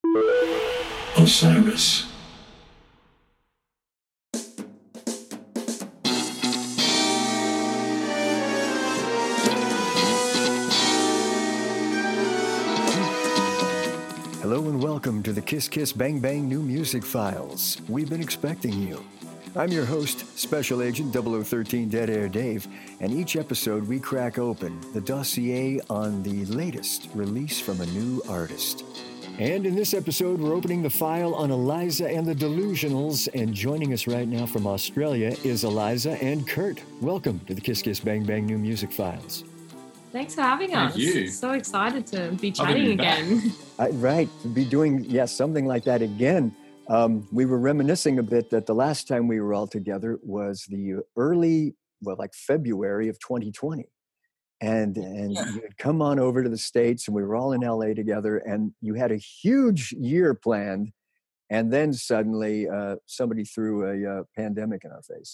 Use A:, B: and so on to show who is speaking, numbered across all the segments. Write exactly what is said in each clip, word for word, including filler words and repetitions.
A: Osiris.
B: Hello and welcome to the Kiss Kiss Bang Bang New Music Files. We've been expecting you. I'm your host, Special Agent double oh thirteen Dead Air Dave, and each episode we crack open the dossier on the latest release from a new artist. And in this episode, we're opening the file on Eliza and the Delusionals, and joining us right now from Australia is Eliza and Kurt. Welcome to the Kiss Kiss Bang Bang New Music Files.
C: Thanks for having
D: Thank
C: us.
D: you.
C: So excited to be
D: I'll
C: chatting
D: be
C: again.
B: Uh, right, to be doing, yes, yeah, something like that again. Um, we were reminiscing a bit that the last time we were all together was the early, well, like February of twenty twenty. And and
D: Yeah.
B: you had come on over to the States and we were all in L A together and you had a huge year planned. And then suddenly uh, somebody threw a uh, pandemic in our face.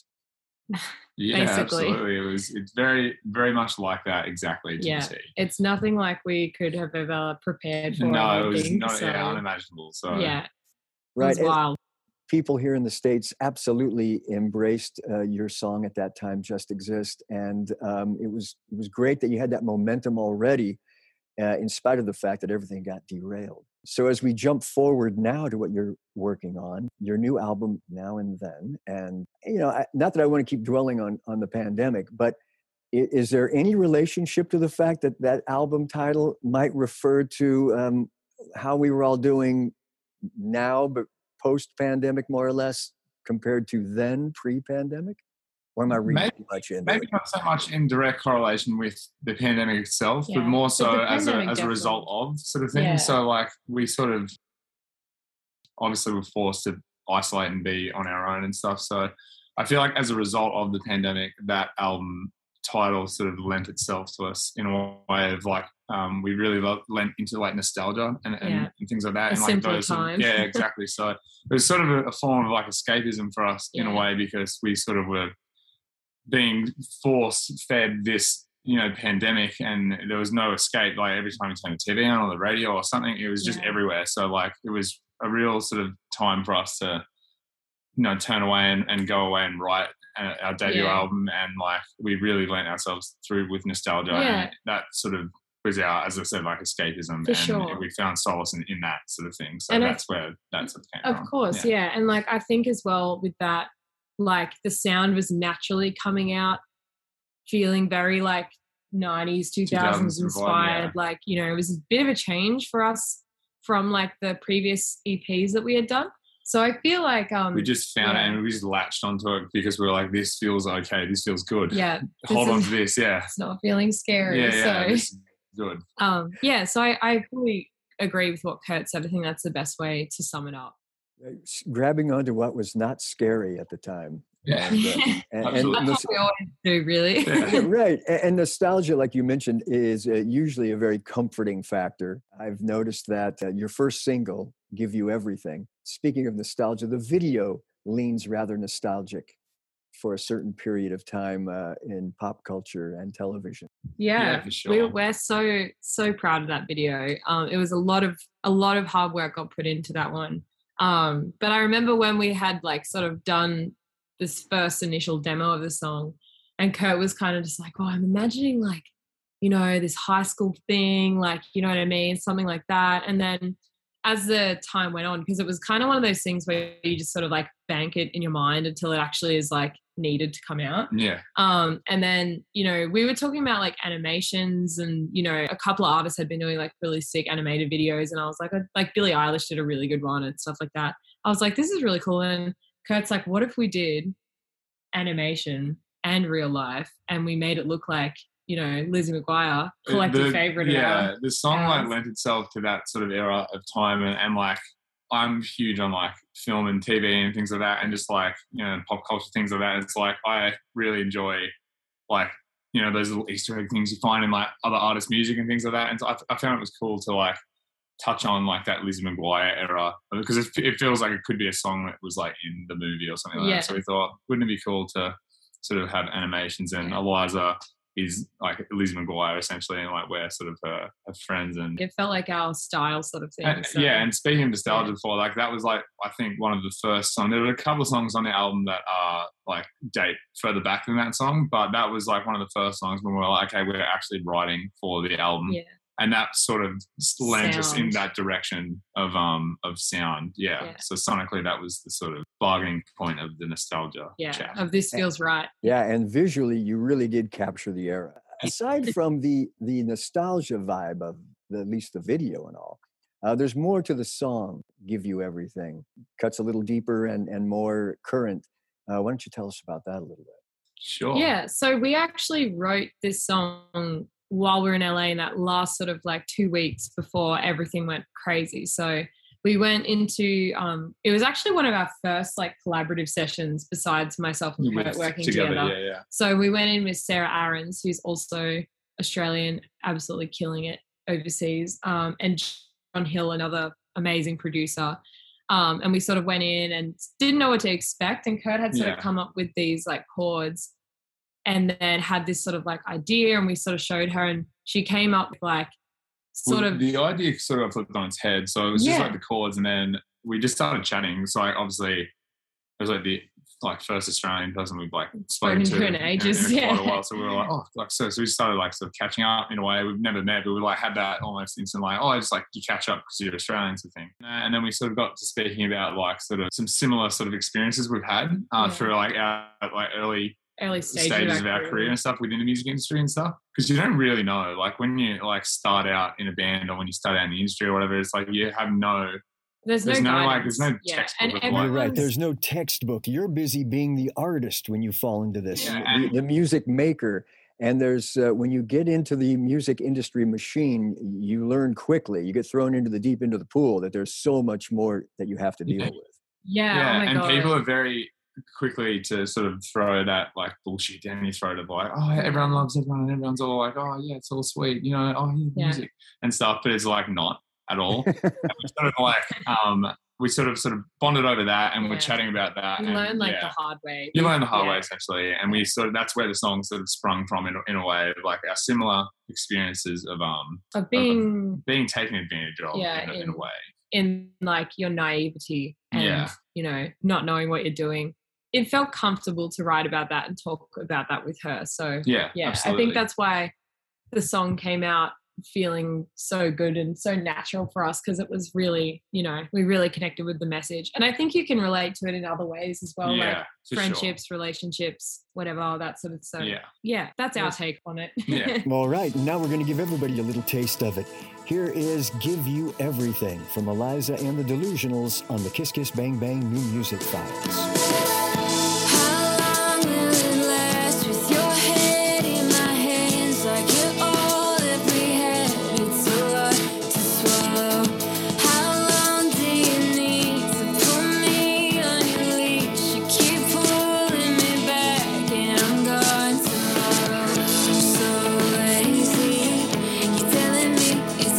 D: Yeah,
C: Basically.
D: absolutely. It was. It's very, very much like that. Exactly. To
C: Yeah.
D: the T.
C: It's nothing like we could have ever prepared for. I
D: No, it
C: don't
D: was
C: think,
D: not
C: so,
D: yeah, unimaginable. So
C: yeah, it
B: Right.
C: was
B: And
C: wild.
B: people here in the States absolutely embraced uh, your song at that time, Just Exist. And um, it was it was great that you had that momentum already, uh, in spite of the fact that everything got derailed. So as we jump forward now to what you're working on, your new album, Now and Then, and, you know, I, not that I want to keep dwelling on, on the pandemic, but i- is there any relationship to the fact that that album title might refer to um, how we were all doing now, but post-pandemic, more or less, compared to then, pre-pandemic? Or am I reading
D: Maybe-
B: too much into
D: maybe
B: it?
D: not so much in direct correlation with the pandemic itself,
C: Yeah,
D: but more
C: but
D: so
C: the
D: as a
C: pandemic
D: as a result of sort of thing.
C: Yeah.
D: So like we sort of obviously were forced to isolate and be on our own and stuff. So I feel like as a result of the pandemic, that album title sort of lent itself to us in a way of like um, we really lo- lent into like nostalgia and, and,
C: Yeah.
D: and things like that.
C: A
D: and like
C: simpler
D: those sort of-
C: time.
D: yeah, exactly. So it was sort of a, a form of like escapism for us in a
C: Yeah.
D: way because we sort of were being force fed this, you know, pandemic, and there was no escape. Like every time you turn the T V on or the radio or something, it was just
C: Yeah.
D: everywhere. So like it was a real sort of time for us to, you know, turn away and, and go away and write uh, our debut
C: Yeah.
D: album, and like we really lent ourselves through with nostalgia,
C: Yeah.
D: and that sort of was our, as I said, like escapism,
C: For
D: and
C: sure.
D: we found solace in, in that sort of thing. So
C: And I-
D: that's where that sort of came
C: Of
D: from.
C: course, yeah. And like I think as well with that, like the sound was naturally coming out, feeling very like nineties, two thousands
D: two thousands vibe,
C: inspired.
D: yeah.
C: Like, you know, it was a bit of a change for us from like the previous E Ps that we had done. So I feel like um
D: We just found
C: yeah.
D: it and we just latched onto it because we were like, this feels okay, this feels good.
C: yeah,
D: Hold
C: this
D: on
C: is-
D: to this, yeah.
C: it's not feeling scary.
D: Yeah, yeah,
C: so
D: this is good.
C: um yeah, so I, I fully agree with what Kurt said. I think that's the best way to sum it up.
B: Uh, s- Grabbing onto what was not scary at the time.
D: Yeah.
B: And, uh, and- and
D: Absolutely.
C: That's
B: nos-
C: what we always do, really.
D: Yeah.
B: right. A- And nostalgia, like you mentioned, is uh, usually a very comforting factor. I've noticed that uh, your first single, Give You Everything, speaking of nostalgia, the video leans rather nostalgic for a certain period of time uh, in pop culture and television.
C: Yeah,
D: Yeah, for
C: we,
D: sure.
C: we're so so proud of that video. Um, it was a lot of a lot of hard work got put into that one. Um, but I remember when we had like sort of done this first initial demo of the song, and Kurt was kind of just like, "Oh, I'm imagining like, you know, this high school thing, like, you know what I mean, something like that." And then as the time went on, because it was kind of one of those things where you just sort of like bank it in your mind until it actually is like needed to come out.
D: Yeah.
C: Um, and then, you know, we were talking about like animations, and, you know, a couple of artists had been doing like really sick animated videos. And I was like, like Billie Eilish did a really good one and stuff like that. I was like, this is really cool. And Kurt's like, what if we did animation and real life and we made it look like, you know, Lizzie McGuire, collective
D: The-
C: favorite.
D: Yeah,
C: of
D: the song
C: ours.
D: like lent itself to that sort of era of time, and, and like I'm huge on like film and T V and things like that, and just like, you know, pop culture things like that. It's like I really enjoy like, you know, those little Easter egg things you find in like other artists' music and things like that. And so I, I found it was cool to like touch on like that Lizzie McGuire era, because it, it feels like it could be a song that was like in the movie or something like
C: Yeah.
D: that. So we thought, wouldn't it be cool to sort of have animations, and
C: Yeah.
D: Eliza is like Lizzie McGuire essentially, and like we're sort of her, her friends. And
C: it felt like our style sort of thing.
D: and,
C: So.
D: yeah, and speaking of nostalgia
C: Yeah.
D: before, like that was like I think one of the first songs. There were a couple of songs on the album that are like date further back than that song, but that was like one of the first songs when we were like, okay, we're actually writing for the album.
C: Yeah.
D: And that sort of led us in
C: Sound.
D: that direction of um of sound. Yeah.
C: Yeah.
D: So sonically, that was the sort of bargaining point of the nostalgia
C: Yeah,
D: chat.
C: of this feels right.
B: Yeah, and visually, you really did capture the era. Aside from the the nostalgia vibe of the, at least the video and all, uh, there's more to the song. Give You Everything cuts a little deeper and and more current. Uh, why don't you tell us about that a little bit?
D: Sure.
C: Yeah, so we actually wrote this song while we were in L A in that last sort of like two weeks before everything went crazy. So we went into, um, it was actually one of our first like collaborative sessions besides myself and Kurt
D: With-
C: working
D: together.
C: together.
D: Yeah, yeah.
C: So we went in with Sarah Aarons, who's also Australian, absolutely killing it overseas, um, and John Hill, another amazing producer. Um, and we sort of went in and didn't know what to expect. And Kurt had sort
D: Yeah.
C: of come up with these like chords and then had this sort of like idea, and we sort of showed her, and she came up with like sort
D: Well,
C: of
D: the idea sort of flipped on its head. So it was just
C: Yeah.
D: like the chords, and then we just started chatting. So like obviously it was like the like first Australian person we've like spoken
C: Spoken
D: to
C: to in ages,
D: in, in quite
C: yeah.
D: a while. So we were like, oh, like so. So we started like sort of catching up in a way we've never met, but we like had that almost instant like, oh, it's like you catch up because you're Australian sort of thing. And then we sort of got to speaking about like sort of some similar sort of experiences we've had uh,
C: Yeah.
D: through like our like early
C: early stages,
D: stages
C: of
D: of our career and stuff within the music industry and stuff, because you don't really know, like when you like start out in a band or when you start out in the industry or whatever, it's like you have no
C: There's,
D: there's
C: no,
D: no, like,
C: guidance.
D: there's no
C: yeah.
D: textbook
C: And
D: of, like-
B: You're right.
C: everyone's-
B: There's no textbook. You're busy being the artist when you fall into this,
D: Yeah,
B: the, the music maker. And there's uh, when you get into the music industry machine, you learn quickly. You get thrown into the deep into the pool that there's so much more that you have to deal
D: Yeah.
B: with.
C: Yeah,
D: yeah,
C: oh my
D: and
C: God.
D: people are very quickly to sort of throw that like bullshit down your throat of like, oh, everyone loves everyone and everyone's all like, oh yeah, it's all sweet, you know, oh yeah,
C: Yeah.
D: music and stuff, but it's like not at all. And we sort of like um we sort of sort of bonded over that, and
C: Yeah.
D: we're chatting about that.
C: You
D: and,
C: learn like
D: yeah.
C: the hard way.
D: You learn the hard
C: Yeah.
D: way essentially, and we sort of that's where the song sort of sprung from in, a- in a way of like our similar experiences of um
C: Of being
D: being taken advantage of
C: Yeah,
D: in, a, in
C: in-
D: a way.
C: in like your naivety and
D: Yeah.
C: you know not knowing what you're doing. It felt comfortable to write about that and talk about that with her. So
D: Yeah,
C: yeah,
D: absolutely.
C: I think that's why the song came out feeling so good and so natural for us, because it was really, you know, we really connected with the message. And I think you can relate to it in other ways as well,
D: yeah,
C: like
D: for sure.
C: friendships, relationships, whatever, that sort of so
D: Yeah.
C: yeah, that's our
D: Yeah.
C: take on it.
D: Yeah.
B: All right, now we're going to give everybody a little taste of it. Here is Give You Everything from Eliza and the Delusionals on the Kiss Kiss Bang Bang New Music Files.
A: How long will it last with your head in my hands like you're all that we had? It's a lot to swallow. How long do you need to pull me on your leash? You keep pulling me back and I'm gone tomorrow. I'm so lazy. You're telling me it's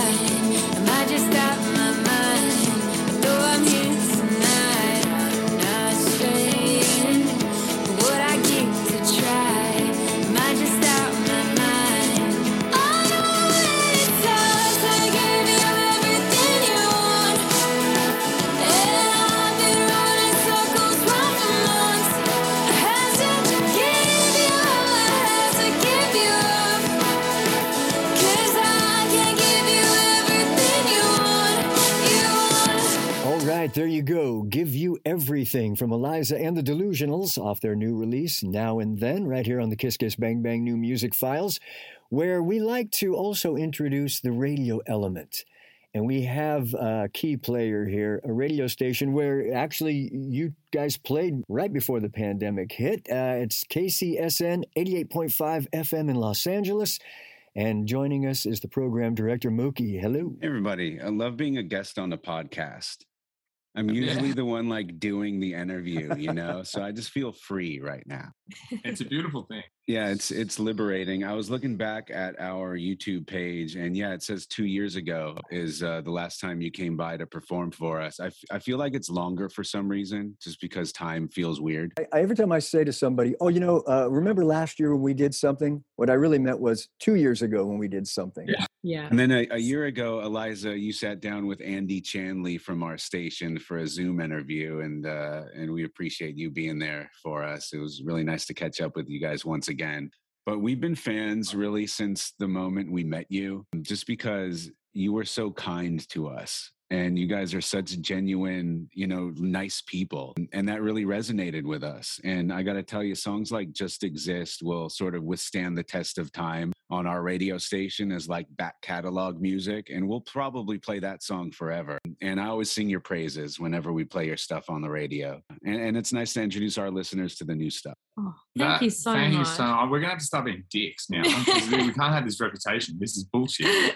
A: fine. Am I just out of my mind? I know I'm here tonight. I'm not staying. But what I get to try. Am I just out of my mind? I know that it's hard to give you everything you want. And I've been running circles round for months. I had to give you, I had to give you up. 'Cause I can't give you everything you want. You want.
B: All right, there you go. Give You Everything from Eliza and the Delusionals off their new release, Now and Then, right here on the Kiss Kiss Bang Bang New Music Files, where we like to also introduce the radio element. And we have a key player here, a radio station where actually you guys played right before the pandemic hit. Uh, it's K C S N eighty-eight point five F M in Los Angeles. And joining us is the program director, Mookie. Hello.
E: Hey, everybody. I love being a guest on the podcast. I'm usually
D: Yeah.
E: the one like doing the interview, you know, so I just feel free right now.
D: It's a beautiful thing.
E: Yeah, it's it's liberating. I was looking back at our YouTube page, and yeah, it says two years ago is uh, the last time you came by to perform for us. I, f- I feel like it's longer for some reason, just because time feels weird.
B: I, I, every time I say to somebody, oh, you know, uh, remember last year when we did something? What I really meant was two years ago when we did something.
D: Yeah.
C: Yeah.
E: And then a, a year ago, Eliza, you sat down with Andy Chanley from our station for a Zoom interview, and uh, and we appreciate you being there for us. It was really nice to catch up with you guys once again. But we've been fans really since the moment we met you, just because you were so kind to us. And you guys are such genuine, you know, nice people. And that really resonated with us. And I got to tell you, songs like Just Exist will sort of withstand the test of time on our radio station as like back catalog music. And we'll probably play that song forever. And I always sing your praises whenever we play your stuff on the radio. And, and it's nice to introduce our listeners to the new stuff.
C: Oh, thank
D: That-
C: you so
D: thank
C: much.
D: you so much. We're gonna have to start being dicks now. 'Cause we we can't have this reputation. This is bullshit.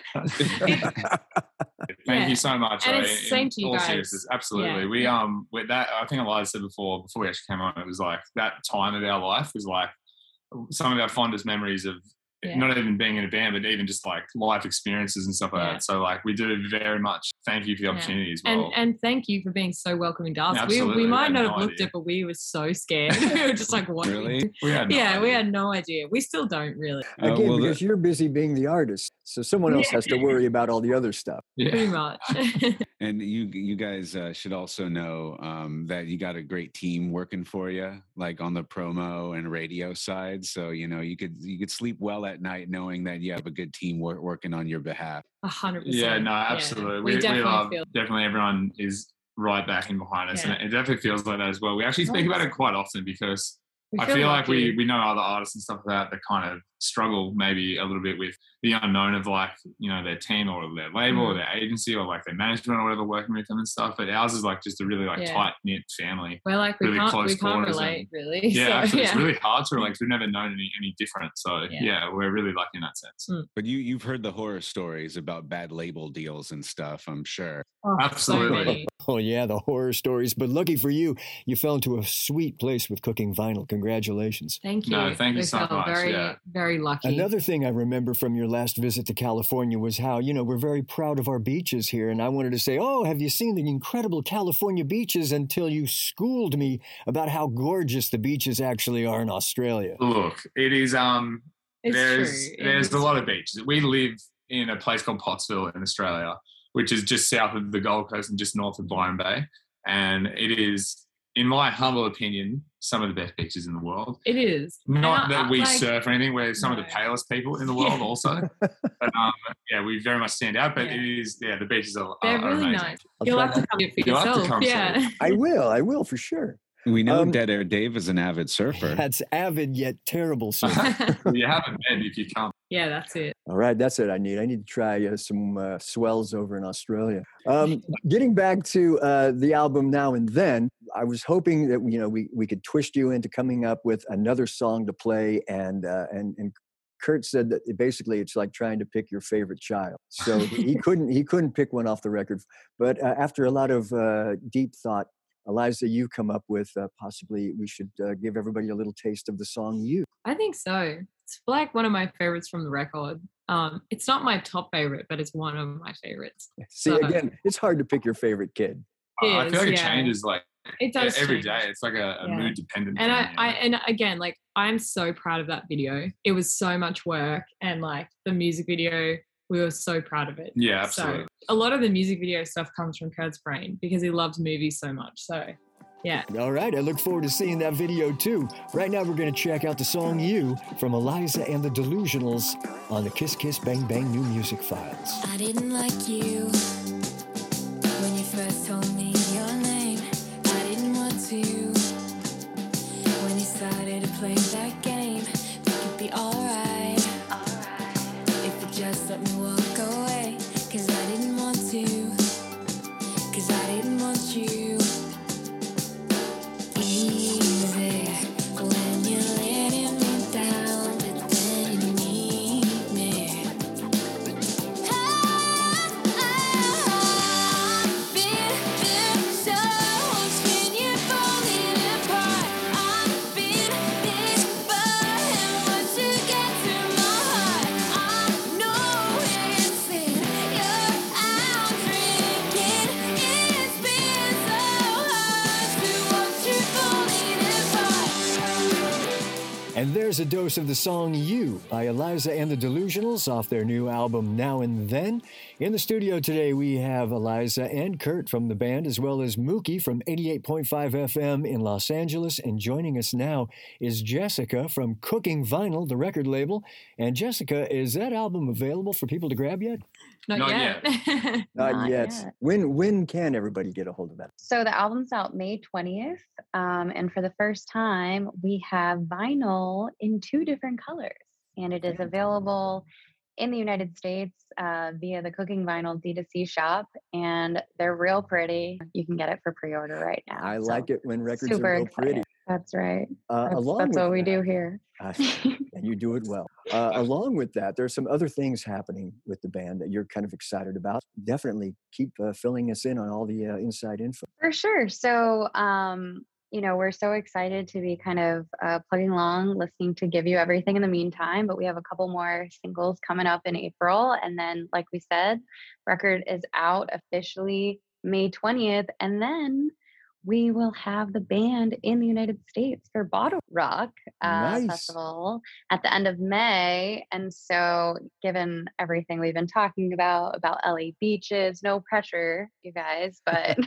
D: Thank
C: Yeah.
D: you so much.
C: And
D: Ray.
C: it's the same
D: In
C: to you
D: all
C: guys.
D: seriousness, absolutely.
C: Yeah.
D: We um with that, I think Eliza said before before we actually came on, it was like that time of our life was like some of our fondest memories of
C: Yeah.
D: not even being in a band, but even just like life experiences and stuff like
C: Yeah.
D: that. So like we do very much thank you for the
C: Yeah.
D: opportunity as
C: And
D: well.
C: and thank you for being so welcoming to us.
D: Yeah,
C: we
D: absolutely.
C: we
D: We
C: might
D: had
C: not
D: no
C: have looked
D: idea.
C: it, but we were so scared. we were just like, what? do we
E: Really?
C: do?
D: we had no
C: Yeah, we
D: idea.
C: had no idea. We still don't really,
E: Uh,
B: Again,
E: well, the-
B: because you're busy being the artist. So someone else has to worry about all the other stuff.
C: pretty
D: Yeah.
C: much.
E: And you you guys uh, should also know um, that you got a great team working for you, like on the promo and radio side. So you know you could you could sleep well at night knowing that you have a good team wor- working on your behalf.
C: A hundred percent.
D: Yeah, no, absolutely.
C: We,
D: We, we,
C: definitely
D: love
C: feel.
D: definitely everyone is right back in behind us,
C: Yeah.
D: and it definitely feels like that as well. We actually speak about it quite often because
C: We
D: I feel like
C: lucky.
D: we we know other artists and stuff like that that kind of struggle maybe a little bit with the unknown of like you know their team or their label
C: Mm.
D: or their agency or like their management or whatever working with them and stuff. But ours is like just a really like
C: Yeah.
D: tight knit family.
C: We're like we
D: really
C: can't
D: close
C: we can't
D: quarters and-
C: relate really.
D: Yeah,
C: so,
D: actually,
C: yeah.
D: it's really hard to relate 'cause we've never known any any different. So
C: Yeah.
D: yeah, we're really lucky in that sense.
C: Mm.
E: But you you've heard the horror stories about bad label deals and stuff, I'm sure.
C: Oh,
D: Absolutely.
C: So many.
B: Oh, yeah, the horror stories. But lucky for you, you fell into a sweet place with Cooking Vinyl. Congratulations.
C: Thank you.
D: No, thank you
C: we
D: so
C: felt
D: much,
C: Very,
D: yeah.
C: very lucky.
B: Another thing I remember from your last visit to California was how, you know, we're very proud of our beaches here. And I wanted to say, oh, have you seen the incredible California beaches until you schooled me about how gorgeous the beaches actually are in Australia.
D: Look, it is um
C: It's
D: there's
C: true.
D: there's
C: It's-
D: a lot of beaches. We live in a place called Pottsville in Australia, which is just south of the Gold Coast and just north of Byron Bay. And it is, in my humble opinion, some of the best beaches in the world.
C: It is.
D: Not
C: And I-
D: that
C: I-
D: we
C: like,
D: surf or anything, we're some of
C: No.
D: the palest people in the world also. But um, yeah, we very much stand out. But
C: Yeah.
D: it is, yeah, the beaches are,
C: They're
D: are
C: really
D: amazing.
C: nice.
B: I'll
C: You'll
B: try
C: have to
B: that.
C: come here for
D: You'll have to
C: yourself.
D: come see
C: yeah.
B: I will. I will for sure.
E: We know
B: Um,
E: Dead Air Dave is an avid surfer.
B: That's avid yet terrible. So,
D: You haven't been if you come.
C: yeah, that's it.
B: all right, that's what I need. I need to try uh, some uh, swells over in Australia. Um, getting back to uh, the album Now and Then, I was hoping that you know we we could twist you into coming up with another song to play, and uh, and and Kurt said that it basically it's like trying to pick your favorite child. So he couldn't he couldn't pick one off the record. But uh, after a lot of uh, deep thought, Eliza, you come up with uh, possibly we should uh, give everybody a little taste of the song You.
C: I think so. It's like one of my favorites from the record. Um, it's not my top favorite, but it's one of my favorites.
B: See,
C: So-
B: again, it's hard to pick your favorite kid.
C: It
D: I feel like
C: is,
D: it
C: yeah.
D: changes like
C: It does
D: every
C: change.
D: day. It's like a, a
C: Yeah.
D: mood dependent.
C: And I,
D: thing,
C: I,
D: you know?
C: and again, like I'm so proud of that video. It was so much work, and like the music video, we were so proud of it.
D: Yeah, absolutely.
C: So a lot of the music video stuff comes from Kurt's brain because he loves movies so much. So yeah.
B: All right, I look forward to seeing that video too. Right now, we're going to check out the song You from Eliza and the Delusionals on the Kiss Kiss Bang Bang New Music Files.
A: I didn't like you when you first told me your name. I didn't want to when you started to play that game. Think it'd be alright if you just let me walk away. Cause I didn't want to, cause I didn't want you. Easy when you're letting me down, but then you need me. I've been this
B: there's a dose of the song You by Eliza and the Delusionals off their new album Now and Then. In the studio today, we have Eliza and Kurt from the band, as well as Mookie from eighty-eight point five F M in Los Angeles. And joining us now is Jessica from Cooking Vinyl, the record label. And Jessica, is that album available for people to grab yet?
C: Not,
D: Not
C: yet.
B: Not,
F: Not
B: yet.
F: yet.
B: When when can everybody get a hold of that?
F: So the album's out May twentieth. Um, and for the first time, we have vinyl in two different colors. And it is available in the United States uh, via the Cooking Vinyl D two C shop. And they're real pretty. You can get it for pre-order right now.
B: I
F: So
B: like it when records
F: super
B: are real
F: excited.
B: pretty.
F: That's right.
B: Uh,
F: That's,
B: along
F: that's
B: with
F: what we
B: that-
F: do here.
B: Uh, and you do it well. Uh, along with that, there's some other things happening with the band that you're kind of excited about. Definitely keep uh, filling us in on all the uh, inside info.
F: For sure. So, um, you know, we're so excited to be kind of uh, plugging along, listening to Give You Everything in the meantime, but we have a couple more singles coming up in April. And then, like we said, record is out officially May twentieth. And then we will have the band in the United States for Bottle Rock uh,
B: Nice.
F: Festival at the end of May. And so, given everything we've been talking about, about L A beaches, no pressure, you guys, but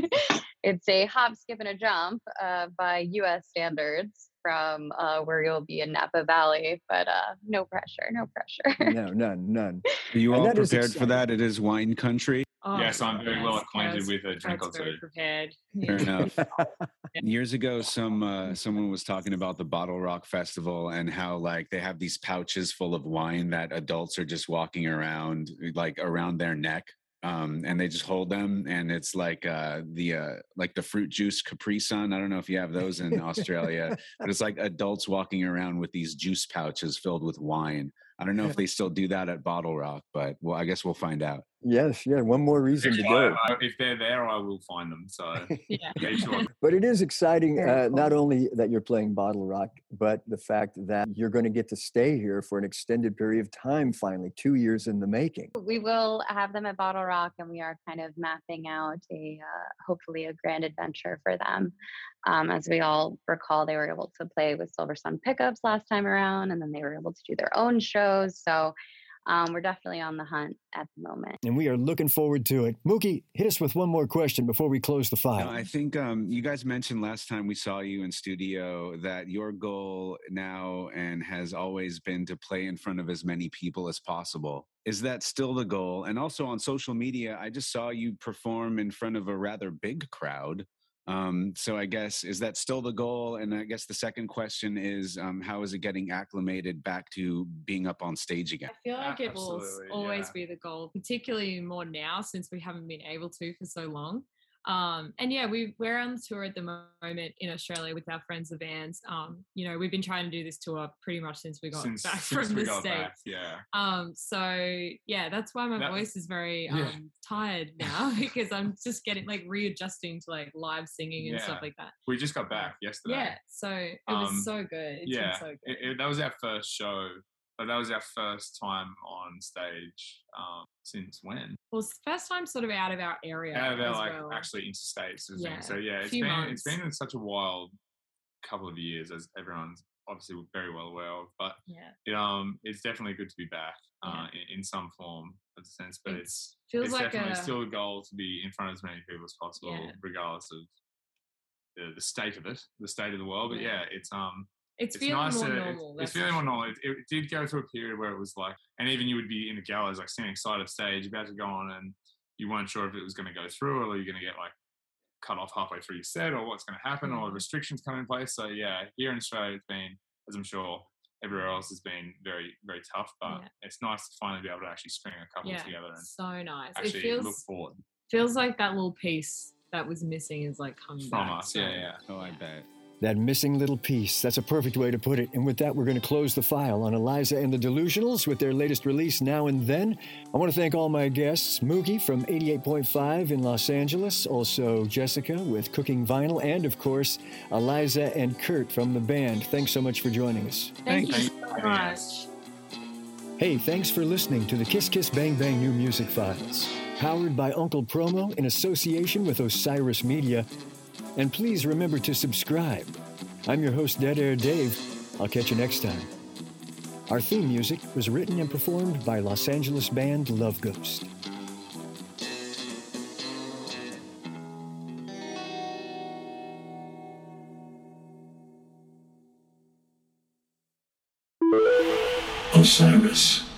F: it's a hop, skip, and a jump uh, by U S standards from uh, where you'll be in Napa Valley, but uh, no pressure, no pressure.
B: No, none, none.
E: Are you
B: And
E: all
B: that is
E: prepared for
B: exciting.
E: that? It is wine country.
C: Oh,
D: Yes, I'm very well
C: yes,
D: acquainted
C: yes.
D: with a drink or
C: Kurt's very
D: two.
C: prepared.
E: Fair
C: Yeah.
E: enough. Years ago, some uh, someone was talking about the Bottle Rock Festival and how like they have these pouches full of wine that adults are just walking around like around their neck. Um, and they just hold them, and it's like uh, the uh, like the fruit juice Capri Sun. I don't know if you have those in Australia, but it's like adults walking around with these juice pouches filled with wine. I don't know if they still do that at Bottle Rock, but well, I guess we'll find out.
B: Yes, yeah, one more reason to
D: If,
B: go.
D: I, I, if they're there, I will find them. So
C: Yeah.
D: be sure.
B: But it is exciting,
F: Very
B: uh,
F: cool.
B: not only that you're playing Bottle Rock, but the fact that you're going to get to stay here for an extended period of time, finally, two years in the making.
F: We will have them at Bottle Rock, and we are kind of mapping out a uh, hopefully a grand adventure for them. Um, as we all recall, they were able to play with Silver Sun Pickups last time around, and then they were able to do their own shows. So um, we're definitely on the hunt at the moment.
B: And we are looking forward to it. Mookie, hit us with one more question before we close the file.
E: No, I think um, you guys mentioned last time we saw you in studio that your goal now and has always been to play in front of as many people as possible. Is that still the goal? And also on social media, I just saw you perform in front of a rather big crowd. Um, so I guess, is that still the goal? And I guess the second question is, um, how is it getting acclimated back to being up on stage again?
C: I feel like
D: Yeah,
C: it will s-
D: absolutely,
C: always
D: yeah.
C: be the goal, particularly more now since we haven't been able to for so long. Um, and yeah, we, we're on tour at the moment in Australia with our friends the Vans. Um, you know, we've been trying to do this tour pretty much since we got
D: Since,
C: back
D: since
C: from
D: we
C: the
D: got
C: States.
D: back, yeah.
C: Um, so yeah, that's why my
D: That-
C: voice is very
D: yeah.
C: um tired now because I'm just getting like readjusting to like live singing and stuff
D: Yeah.
C: like that.
D: We just got back yesterday.
C: Yeah, so it
D: Um,
C: was so good. It's
D: yeah,
C: been so good.
D: it, it, that was our first show. But that was our first time on stage um, since when?
C: Well, it's the first time sort of out of our area.
D: Out of our
C: as
D: like
C: well.
D: actually interstate. So
C: Yeah,
D: yeah, so yeah it's
C: few
D: been
C: months.
D: it's been such a wild couple of years, as everyone's obviously very well aware of. But
C: Yeah,
D: it, um, it's definitely good to be back uh,
C: Yeah.
D: in, in some form of the sense. But
C: It
D: it's
C: feels
D: it's
C: like
D: definitely
C: a
D: still a goal to be in front of as many people as possible,
C: Yeah.
D: regardless of the, the state of it, the state of the world. But
C: Yeah.
D: yeah, it's um.
C: it's,
D: It's
C: feeling
D: nice
C: more
D: to,
C: normal.
D: It's,
C: that's
D: it's feeling
C: for
D: more
C: sure.
D: normal. It, it did go through a period where it was like, and even you would be in the gallows, like standing side of stage, about to go on, and you weren't sure if it was going to go through or you're going to get like cut off halfway through your set or what's going to happen or
C: Mhm.
D: restrictions come in place. So yeah, here in Australia, it's been, as I'm sure everywhere else has been, very, very tough. But
C: Yeah.
D: it's nice to finally be able to actually string a couple
C: Yeah,
D: together and
C: so nice. It
D: actually
C: feels
D: look forward
C: feels like that little piece that was missing is like coming
D: from
C: back.
D: us.
C: so-
D: Yeah, yeah.
E: Oh, I
C: Yeah.
E: bet.
B: That missing little piece. That's a perfect way to put it. And with that, we're going to close the file on Eliza and the Delusionals with their latest release, Now and Then. I want to thank all my guests, Mookie from eighty-eight point five in Los Angeles, also Jessica with Cooking Vinyl, and of course, Eliza and Kurt from the band. Thanks so much for joining us.
C: Thank you
D: Thanks.
C: so much.
B: Hey, thanks for listening to the Kiss Kiss Bang Bang New Music Files, powered by Uncle Promo in association with Osiris Media. And please remember to subscribe. I'm your host, Dead Air Dave. I'll catch you next time. Our theme music was written and performed by Los Angeles band Love Ghost.
G: Osiris.